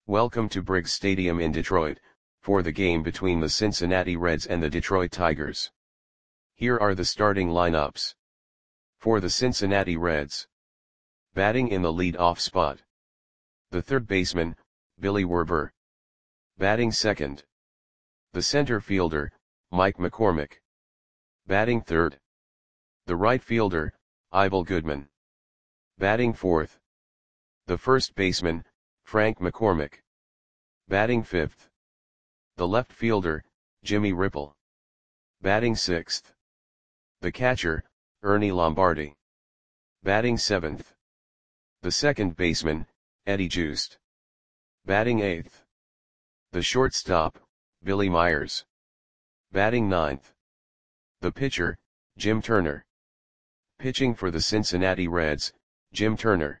Welcome to Briggs Stadium in Detroit, for the game between the Cincinnati Reds and the Detroit Tigers. Here are the starting lineups. For the Cincinnati Reds. Batting in the lead-off spot. The third baseman, Billy Werber. Batting second. The center fielder, Mike McCormick. Batting third. The right fielder, Ivel Goodman. Batting fourth. The first baseman, Frank McCormick. Batting fifth. The left fielder, Jimmy Ripple. Batting sixth. The catcher, Ernie Lombardi. Batting seventh. The second baseman, Eddie Joost. Batting eighth. The shortstop, Billy Myers. Batting ninth. The pitcher, Jim Turner. Pitching for the Cincinnati Reds, Jim Turner.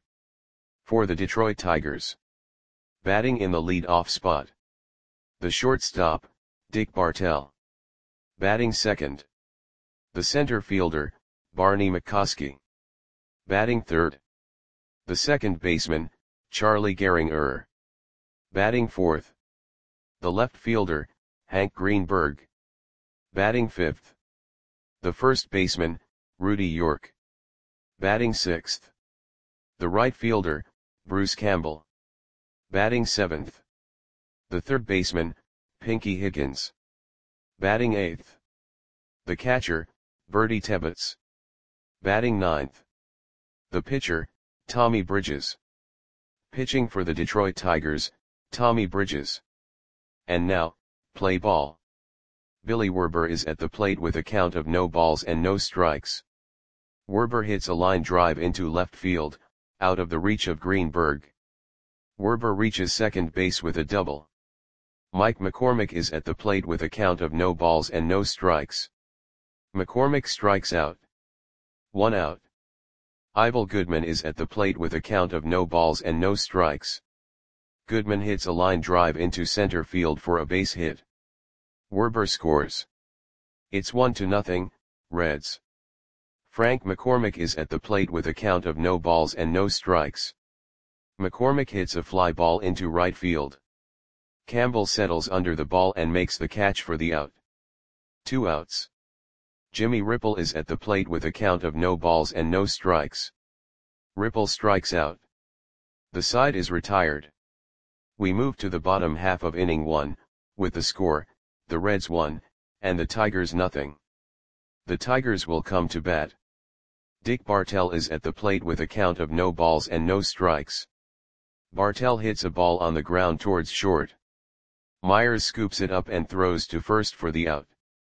For the Detroit Tigers. Batting in the lead-off spot. The shortstop, Dick Bartell. Batting second. The center fielder, Barney McCoskey. Batting third. The second baseman, Charlie Gehringer. Batting fourth. The left fielder, Hank Greenberg. Batting fifth. The first baseman, Rudy York. Batting sixth. The right fielder, Bruce Campbell. Batting seventh. The third baseman, Pinky Higgins. Batting eighth. The catcher, Bertie Tebbetts. Batting ninth. The pitcher, Tommy Bridges. Pitching for the Detroit Tigers, Tommy Bridges. And now, play ball. Billy Werber is at the plate with a count of no balls and no strikes. Werber hits a line drive into left field, out of the reach of Greenberg. Werber reaches second base with a double. Mike McCormick is at the plate with a count of no balls and no strikes. McCormick strikes out. 1 out. Ivel Goodman is at the plate with a count of no balls and no strikes. Goodman hits a line drive into center field for a base hit. Werber scores. It's 1-0, Reds. Frank McCormick is at the plate with a count of no balls and no strikes. McCormick hits a fly ball into right field. Campbell settles under the ball and makes the catch for the out. 2 outs. Jimmy Ripple is at the plate with a count of no balls and no strikes. Ripple strikes out. The side is retired. We move to the bottom half of inning 1, with the score, the Reds 1, and the Tigers nothing. The Tigers will come to bat. Dick Bartell is at the plate with a count of no balls and no strikes. Bartell hits a ball on the ground towards short. Myers scoops it up and throws to first for the out.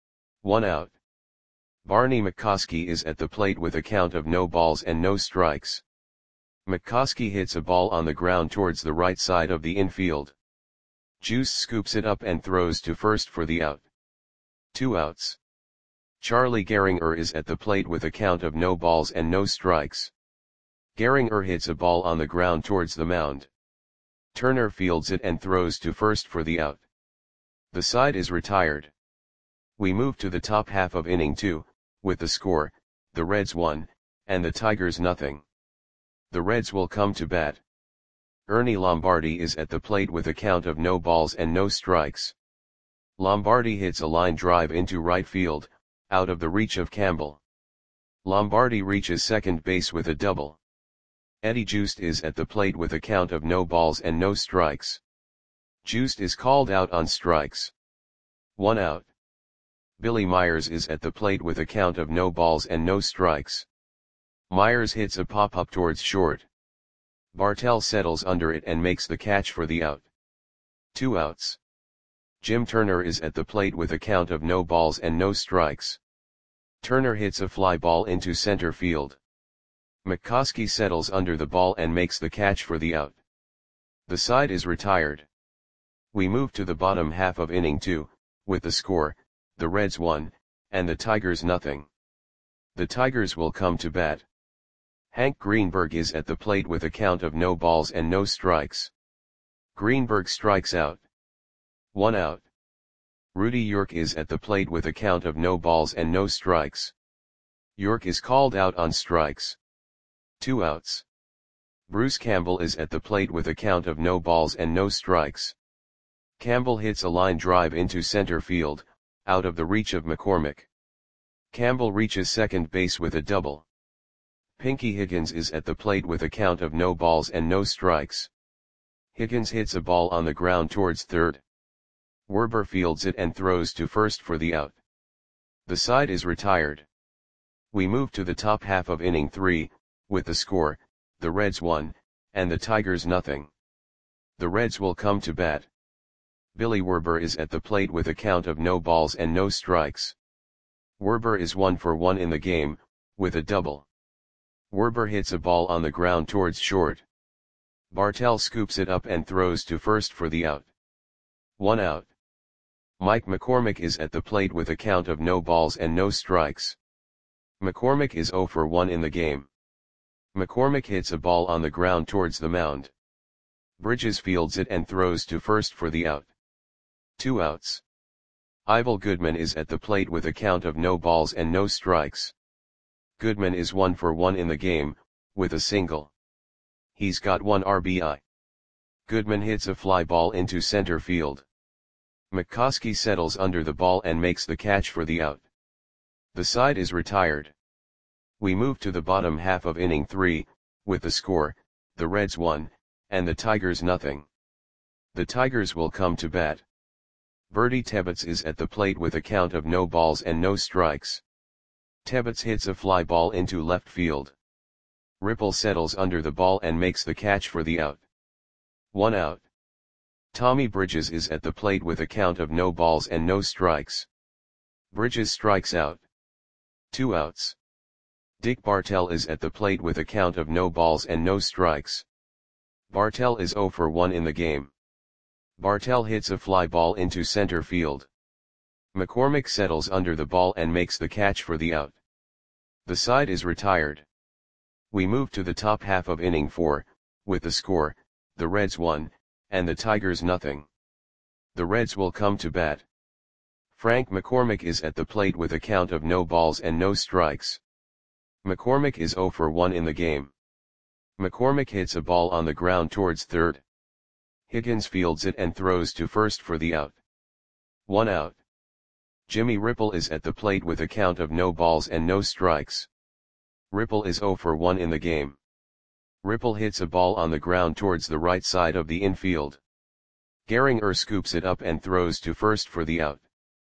1 out. Barney McCoskey is at the plate with a count of no balls and no strikes. McCoskey hits a ball on the ground towards the right side of the infield. Joost scoops it up and throws to first for the out. 2 outs. Charlie Gehringer is at the plate with a count of no balls and no strikes. Gehringer hits a ball on the ground towards the mound. Turner fields it and throws to first for the out. The side is retired. We move to the top half of inning 2, with the score, the Reds 1, and the Tigers nothing. The Reds will come to bat. Ernie Lombardi is at the plate with a count of no balls and no strikes. Lombardi hits a line drive into right field, out of the reach of Campbell. Lombardi reaches second base with a double. Eddie Joost is at the plate with a count of no balls and no strikes. Joost is called out on strikes. 1 out. Billy Myers is at the plate with a count of no balls and no strikes. Myers hits a pop-up towards short. Bartell settles under it and makes the catch for the out. 2 outs. Jim Turner is at the plate with a count of no balls and no strikes. Turner hits a fly ball into center field. McCoskey settles under the ball and makes the catch for the out. The side is retired. We move to the bottom half of inning 2, with the score, the Reds 1, and the Tigers nothing. The Tigers will come to bat. Hank Greenberg is at the plate with a count of no balls and no strikes. Greenberg strikes out. 1 out. Rudy York is at the plate with a count of no balls and no strikes. York is called out on strikes. 2 outs. Bruce Campbell is at the plate with a count of no balls and no strikes. Campbell hits a line drive into center field, out of the reach of McCormick. Campbell reaches second base with a double. Pinky Higgins is at the plate with a count of no balls and no strikes. Higgins hits a ball on the ground towards third. Werber fields it and throws to first for the out. The side is retired. We move to the top half of inning 3, with the score, the Reds 1, and the Tigers nothing. The Reds will come to bat. Billy Werber is at the plate with a count of no balls and no strikes. Werber is 1 for 1 in the game, with a double. Werber hits a ball on the ground towards short. Bartell scoops it up and throws to first for the out. 1 out. Mike McCormick is at the plate with a count of no balls and no strikes. McCormick is 0 for 1 in the game. McCormick hits a ball on the ground towards the mound. Bridges fields it and throws to first for the out. 2 outs. Ivel Goodman is at the plate with a count of no balls and no strikes. Goodman is 1 for 1 in the game, with a single. He's got 1 RBI. Goodman hits a fly ball into center field. McCoskey settles under the ball and makes the catch for the out. The side is retired. We move to the bottom half of inning 3, with the score, the Reds 1, and the Tigers nothing. The Tigers will come to bat. Bertie Tebbets is at the plate with a count of no balls and no strikes. Tebbets hits a fly ball into left field. Ripple settles under the ball and makes the catch for the out. 1 out. Tommy Bridges is at the plate with a count of no balls and no strikes. Bridges strikes out. 2 outs. Dick Bartell is at the plate with a count of no balls and no strikes. Bartell is 0 for 1 in the game. Bartell hits a fly ball into center field. McCormick settles under the ball and makes the catch for the out. The side is retired. We move to the top half of inning 4, with the score, the Reds 1, and the Tigers nothing. The Reds will come to bat. Frank McCormick is at the plate with a count of no balls and no strikes. McCormick is 0 for 1 in the game. McCormick hits a ball on the ground towards third. Higgins fields it and throws to first for the out. 1 out. Jimmy Ripple is at the plate with a count of no balls and no strikes. Ripple is 0 for 1 in the game. Ripple hits a ball on the ground towards the right side of the infield. Gehringer scoops it up and throws to first for the out.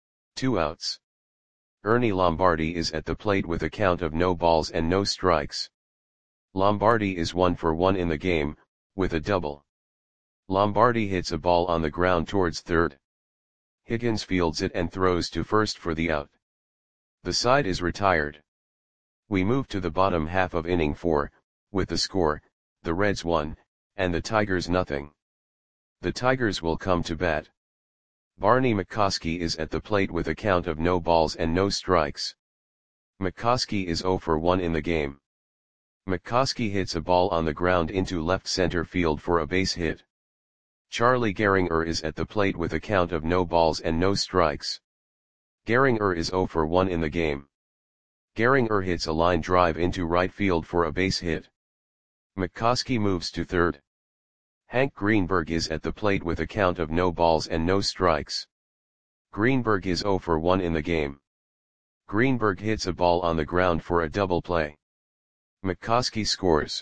2 outs. Ernie Lombardi is at the plate with a count of no balls and no strikes. Lombardi is 1 for 1 in the game, with a double. Lombardi hits a ball on the ground towards third. Higgins fields it and throws to first for the out. The side is retired. We move to the bottom half of inning 4, with the score, the Reds 1, and the Tigers nothing. The Tigers will come to bat. Barney McCoskey is at the plate with a count of no balls and no strikes. McCoskey is 0 for 1 in the game. McCoskey hits a ball on the ground into left center field for a base hit. Charlie Gehringer is at the plate with a count of no balls and no strikes. Gehringer is 0 for 1 in the game. Gehringer hits a line drive into right field for a base hit. McCoskey moves to third. Hank Greenberg is at the plate with a count of no balls and no strikes. Greenberg is 0 for 1 in the game. Greenberg hits a ball on the ground for a double play. McCoskey scores.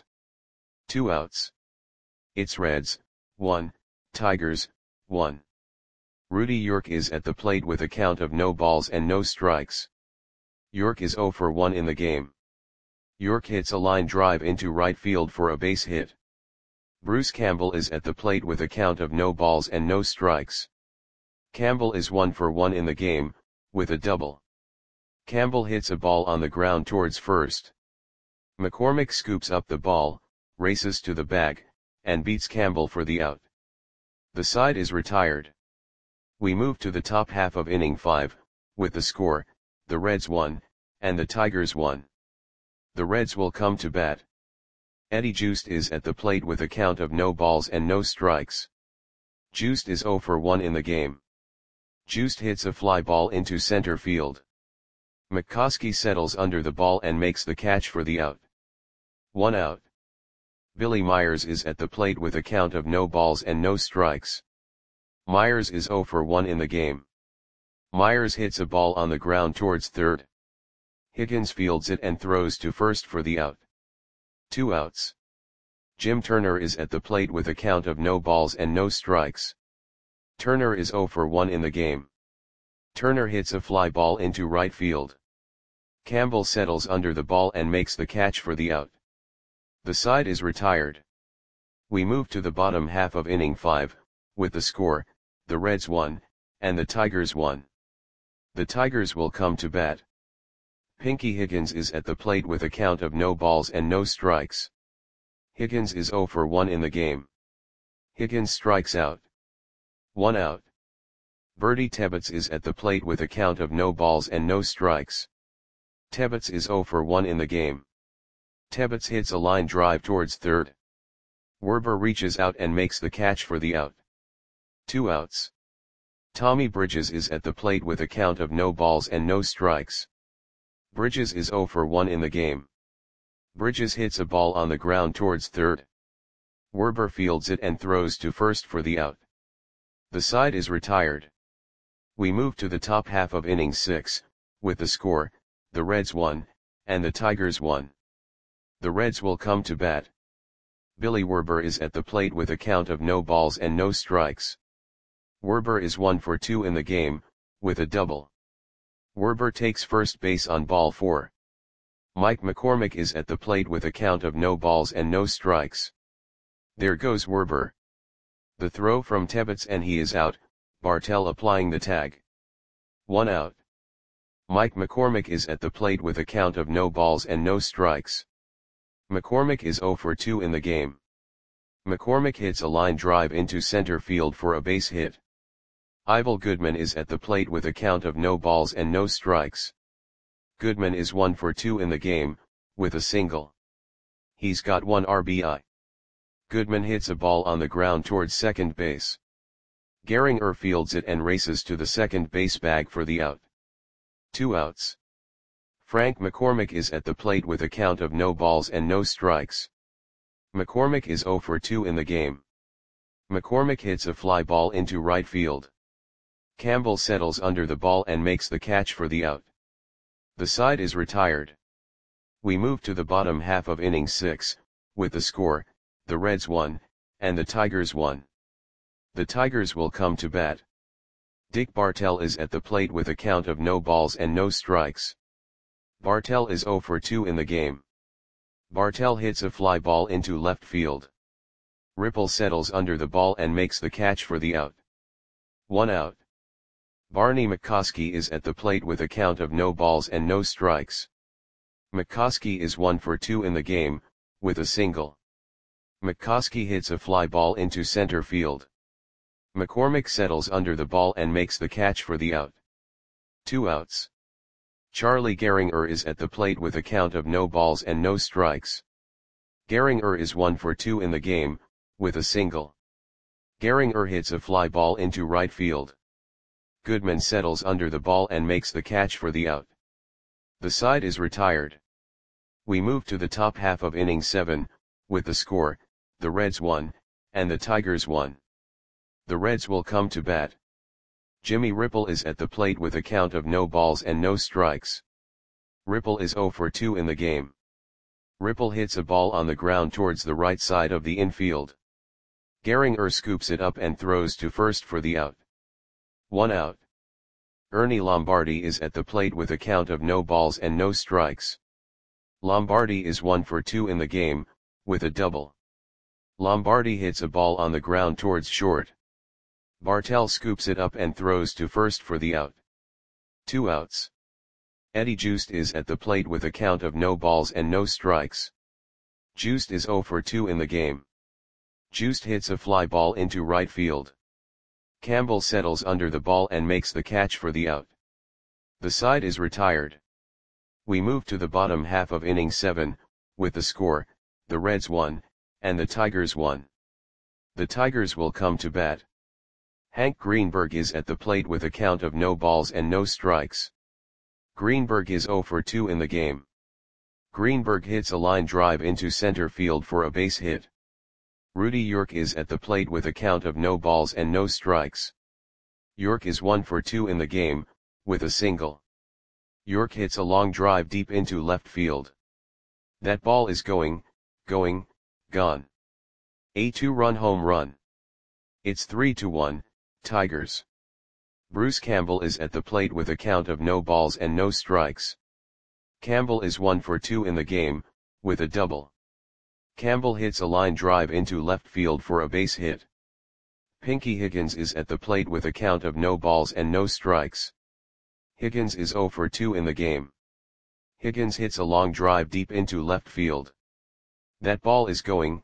2 outs. It's Reds, 1, Tigers, 1. Rudy York is at the plate with a count of no balls and no strikes. York is 0 for 1 in the game. York hits a line drive into right field for a base hit. Bruce Campbell is at the plate with a count of no balls and no strikes. Campbell is 1 for 1 in the game, with a double. Campbell hits a ball on the ground towards first. McCormick scoops up the ball, races to the bag, and beats Campbell for the out. The side is retired. We move to the top half of inning 5, with the score, the Reds 1, and the Tigers 1. The Reds will come to bat. Eddie Joost is at the plate with a count of no balls and no strikes. Joost is 0 for 1 in the game. Joost hits a fly ball into center field. McCoskey settles under the ball and makes the catch for the out. 1 out. Billy Myers is at the plate with a count of no balls and no strikes. Myers is 0 for 1 in the game. Myers hits a ball on the ground towards third. Higgins fields it and throws to first for the out. 2 outs. Jim Turner is at the plate with a count of no balls and no strikes. Turner is 0 for 1 in the game. Turner hits a fly ball into right field. Campbell settles under the ball and makes the catch for the out. The side is retired. We move to the bottom half of inning 5, with the score, the Reds 1, and the Tigers 1. The Tigers will come to bat. Pinky Higgins is at the plate with a count of no balls and no strikes. Higgins is 0 for 1 in the game. Higgins strikes out. 1 out. Bertie Tebbetts is at the plate with a count of no balls and no strikes. Tebbetts is 0 for 1 in the game. Tebbetts hits a line drive towards third. Werber reaches out and makes the catch for the out. 2 outs. Tommy Bridges is at the plate with a count of no balls and no strikes. Bridges is 0 for 1 in the game. Bridges hits a ball on the ground towards third. Werber fields it and throws to first for the out. The side is retired. We move to the top half of inning 6, with the score, the Reds 1, and the Tigers 1. The Reds will come to bat. Billy Werber is at the plate with a count of no balls and no strikes. Werber is 1 for 2 in the game, with a double. Werber takes first base on ball 4. Mike McCormick is at the plate with a count of no balls and no strikes. There goes Werber. The throw from Tebbetts and he is out, Bartell applying the tag. 1 out. Mike McCormick is at the plate with a count of no balls and no strikes. McCormick is 0 for 2 in the game. McCormick hits a line drive into center field for a base hit. Ivel Goodman is at the plate with a count of no balls and no strikes. Goodman is 1 for 2 in the game, with a single. He's got 1 RBI. Goodman hits a ball on the ground towards second base. Gehringer fields it and races to the second base bag for the out. 2 outs. Frank McCormick is at the plate with a count of no balls and no strikes. McCormick is 0 for 2 in the game. McCormick hits a fly ball into right field. Campbell settles under the ball and makes the catch for the out. The side is retired. We move to the bottom half of inning 6, with the score, the Reds 1, and the Tigers 1. The Tigers will come to bat. Dick Bartell is at the plate with a count of no balls and no strikes. Bartell is 0 for 2 in the game. Bartell hits a fly ball into left field. Ripple settles under the ball and makes the catch for the out. 1 out. Barney McCoskey is at the plate with a count of no balls and no strikes. McCoskey is 1 for 2 in the game, with a single. McCoskey hits a fly ball into center field. McCormick settles under the ball and makes the catch for the out. 2 outs. Charlie Gehringer is at the plate with a count of no balls and no strikes. Gehringer is 1 for 2 in the game, with a single. Gehringer hits a fly ball into right field. Goodman settles under the ball and makes the catch for the out. The side is retired. We move to the top half of inning 7, with the score, the Reds 1, and the Tigers 1. The Reds will come to bat. Jimmy Ripple is at the plate with a count of no balls and no strikes. Ripple is 0 for 2 in the game. Ripple hits a ball on the ground towards the right side of the infield. Gehringer scoops it up and throws to first for the out. 1 out. Ernie Lombardi is at the plate with a count of no balls and no strikes. Lombardi is 1 for 2 in the game, with a double. Lombardi hits a ball on the ground towards short. Bartell scoops it up and throws to first for the out. 2 outs. Eddie Joost is at the plate with a count of no balls and no strikes. Joost is 0 for 2 in the game. Joost hits a fly ball into right field. Campbell settles under the ball and makes the catch for the out. The side is retired. We move to the bottom half of inning 7, with the score, the Reds 1, and the Tigers 1. The Tigers will come to bat. Hank Greenberg is at the plate with a count of no balls and no strikes. Greenberg is 0 for 2 in the game. Greenberg hits a line drive into center field for a base hit. Rudy York is at the plate with a count of no balls and no strikes. York is 1 for 2 in the game, with a single. York hits a long drive deep into left field. That ball is going, gone. A 2-run home run. It's 3-1, Tigers. Bruce Campbell is at the plate with a count of no balls and no strikes. Campbell is 1 for 2 in the game, with a double. Campbell hits a line drive into left field for a base hit. Pinky Higgins is at the plate with a count of no balls and no strikes. Higgins is 0 for 2 in the game. Higgins hits a long drive deep into left field. That ball is going,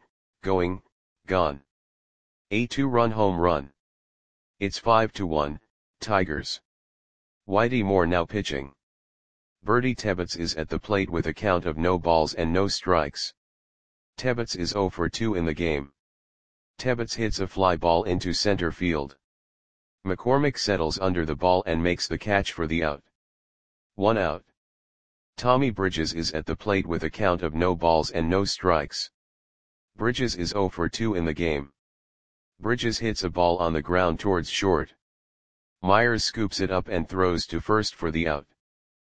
gone. A 2-run home run. It's 5-1, Tigers. Whitey Moore now pitching. Bertie Tebbetts is at the plate with a count of no balls and no strikes. Tebbetts is 0 for 2 in the game. Tebbetts hits a fly ball into center field. McCormick settles under the ball and makes the catch for the out. 1 out. Tommy Bridges is at the plate with a count of no balls and no strikes. Bridges is 0 for 2 in the game. Bridges hits a ball on the ground towards short. Myers scoops it up and throws to first for the out.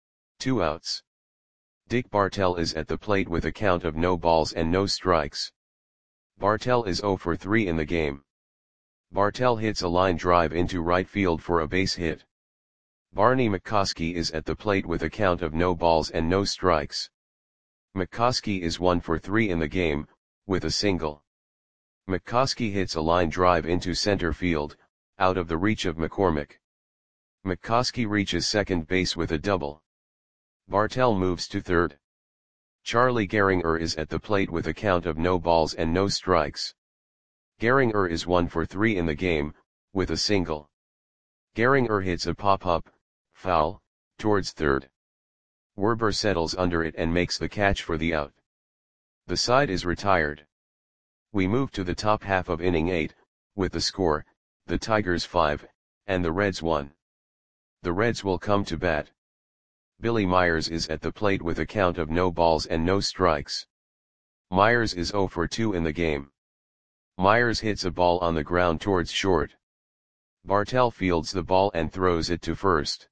2 outs. Dick Bartell is at the plate with a count of no balls and no strikes. Bartell is 0 for 3 in the game. Bartell hits a line drive into right field for a base hit. Barney McCoskey is at the plate with a count of no balls and no strikes. McCoskey is 1 for 3 in the game, with a single. McCoskey hits a line drive into center field, out of the reach of McCormick. McCoskey reaches second base with a double. Bartell moves to third. Charlie Gehringer is at the plate with a count of no balls and no strikes. Gehringer is 1 for 3 in the game, with a single. Gehringer hits a pop-up, foul, towards third. Werber settles under it and makes the catch for the out. The side is retired. We move to the top half of inning 8, with the score, the Tigers 5, and the Reds 1. The Reds will come to bat. Billy Myers is at the plate with a count of no balls and no strikes. Myers is 0 for 2 in the game. Myers hits a ball on the ground towards short. Bartell fields the ball and throws it to first.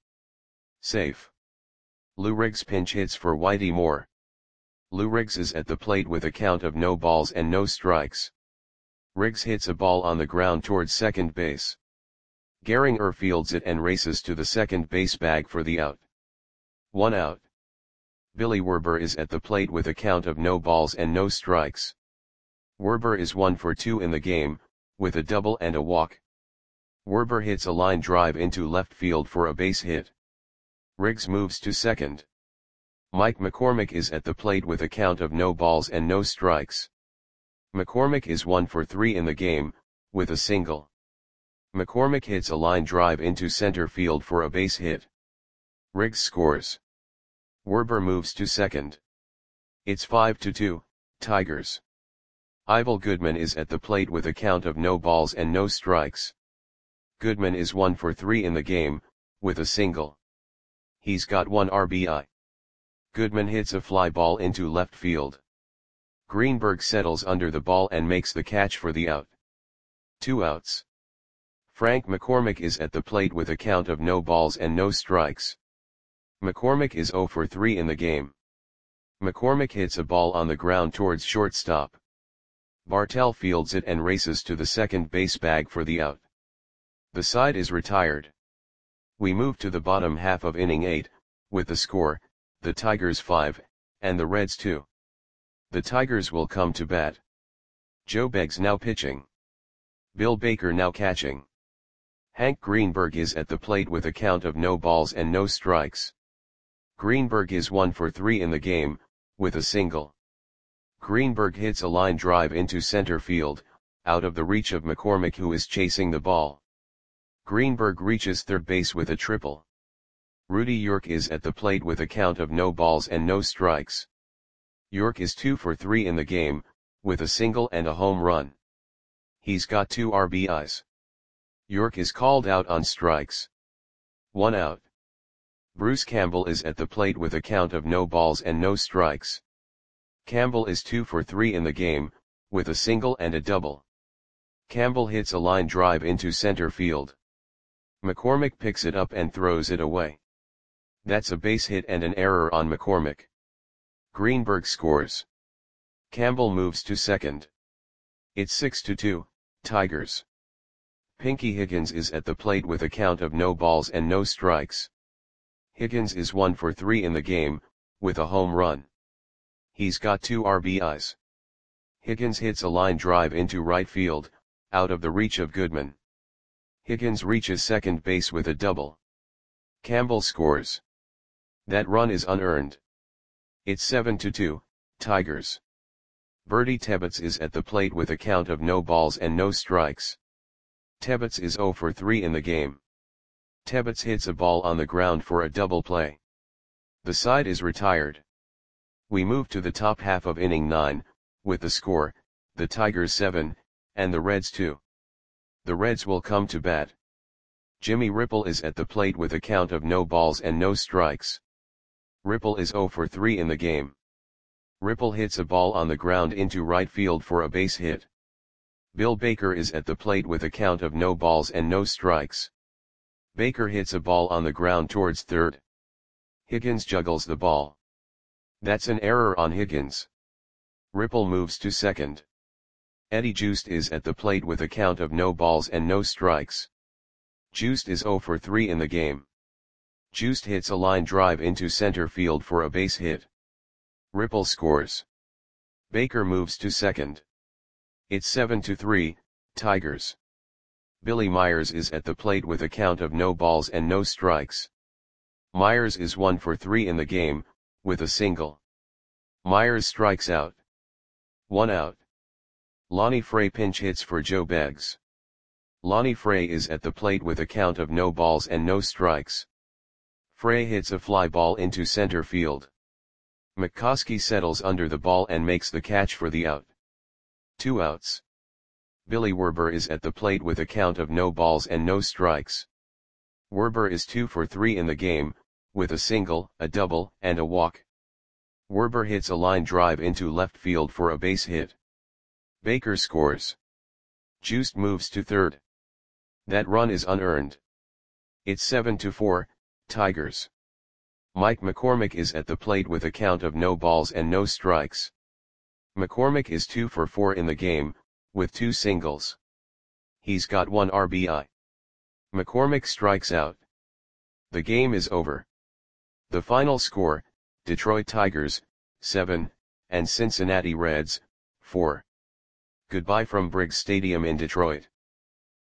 Safe. Lou Riggs pinch hits for Whitey Moore. Lou Riggs is at the plate with a count of no balls and no strikes. Riggs hits a ball on the ground towards second base. Gehringer fields it and races to the second base bag for the out. 1 out. Billy Werber is at the plate with a count of no balls and no strikes. Werber is 1 for 2 in the game, with a double and a walk. Werber hits a line drive into left field for a base hit. Riggs moves to second. Mike McCormick is at the plate with a count of no balls and no strikes. McCormick is 1 for 3 in the game, with a single. McCormick hits a line drive into center field for a base hit. Riggs scores. Werber moves to second. It's 5-2, Tigers. Ivel Goodman is at the plate with a count of no balls and no strikes. Goodman is 1 for 3 in the game, with a single. He's got 1 RBI. Goodman hits a fly ball into left field. Greenberg settles under the ball and makes the catch for the out. 2 outs. Frank McCormick is at the plate with a count of no balls and no strikes. McCormick is 0 for 3 in the game. McCormick hits a ball on the ground towards shortstop. Bartell fields it and races to the second base bag for the out. The side is retired. We move to the bottom half of inning 8, with the score, the Tigers 5, and the Reds 2. The Tigers will come to bat. Joe Beggs now pitching. Bill Baker now catching. Hank Greenberg is at the plate with a count of no balls and no strikes. Greenberg is 1 for 3 in the game, with a single. Greenberg hits a line drive into center field, out of the reach of McCormick who is chasing the ball. Greenberg reaches third base with a triple. Rudy York is at the plate with a count of no balls and no strikes. York is 2 for 3 in the game, with a single and a home run. He's got 2 RBIs. York is called out on strikes. 1 out. Bruce Campbell is at the plate with a count of no balls and no strikes. Campbell is 2 for 3 in the game, with a single and a double. Campbell hits a line drive into center field. McCormick picks it up and throws it away. That's a base hit and an error on McCormick. Greenberg scores. Campbell moves to second. It's 6-2, Tigers. Pinky Higgins is at the plate with a count of no balls and no strikes. Higgins is 1 for 3 in the game, with a home run. He's got 2 RBIs. Higgins hits a line drive into right field, out of the reach of Goodman. Higgins reaches second base with a double. Campbell scores. That run is unearned. It's 7-2, Tigers. Bertie Tebbetts is at the plate with a count of no balls and no strikes. Tebbetts is 0 for 3 in the game. Tebbetts hits a ball on the ground for a double play. The side is retired. We move to the top half of inning 9, with the score, the Tigers 7, and the Reds 2. The Reds will come to bat. Jimmy Ripple is at the plate with a count of no balls and no strikes. Ripple is 0 for 3 in the game. Ripple hits a ball on the ground into right field for a base hit. Bill Baker is at the plate with a count of no balls and no strikes. Baker hits a ball on the ground towards third. Higgins juggles the ball. That's an error on Higgins. Ripple moves to second. Eddie Joost is at the plate with a count of no balls and no strikes. Joost is 0 for 3 in the game. Joost hits a line drive into center field for a base hit. Ripple scores. Baker moves to second. It's 7-3, Tigers. Billy Myers is at the plate with a count of no balls and no strikes. Myers is 1 for 3 in the game, with a single. Myers strikes out. 1 out. Lonnie Frey pinch hits for Joe Beggs. Lonnie Frey is at the plate with a count of no balls and no strikes. Frey hits a fly ball into center field. McCoskey settles under the ball and makes the catch for the out. 2 outs. Billy Werber is at the plate with a count of no balls and no strikes. Werber is 2 for 3 in the game, with a single, a double, and a walk. Werber hits a line drive into left field for a base hit. Baker scores. Joost moves to third. That run is unearned. It's 7-4, Tigers. Mike McCormick is at the plate with a count of no balls and no strikes. McCormick is 2 for 4 in the game, with 2 singles. He's got 1 RBI. McCormick strikes out. The game is over. The final score, Detroit Tigers, 7, and Cincinnati Reds, 4. Goodbye from Briggs Stadium in Detroit.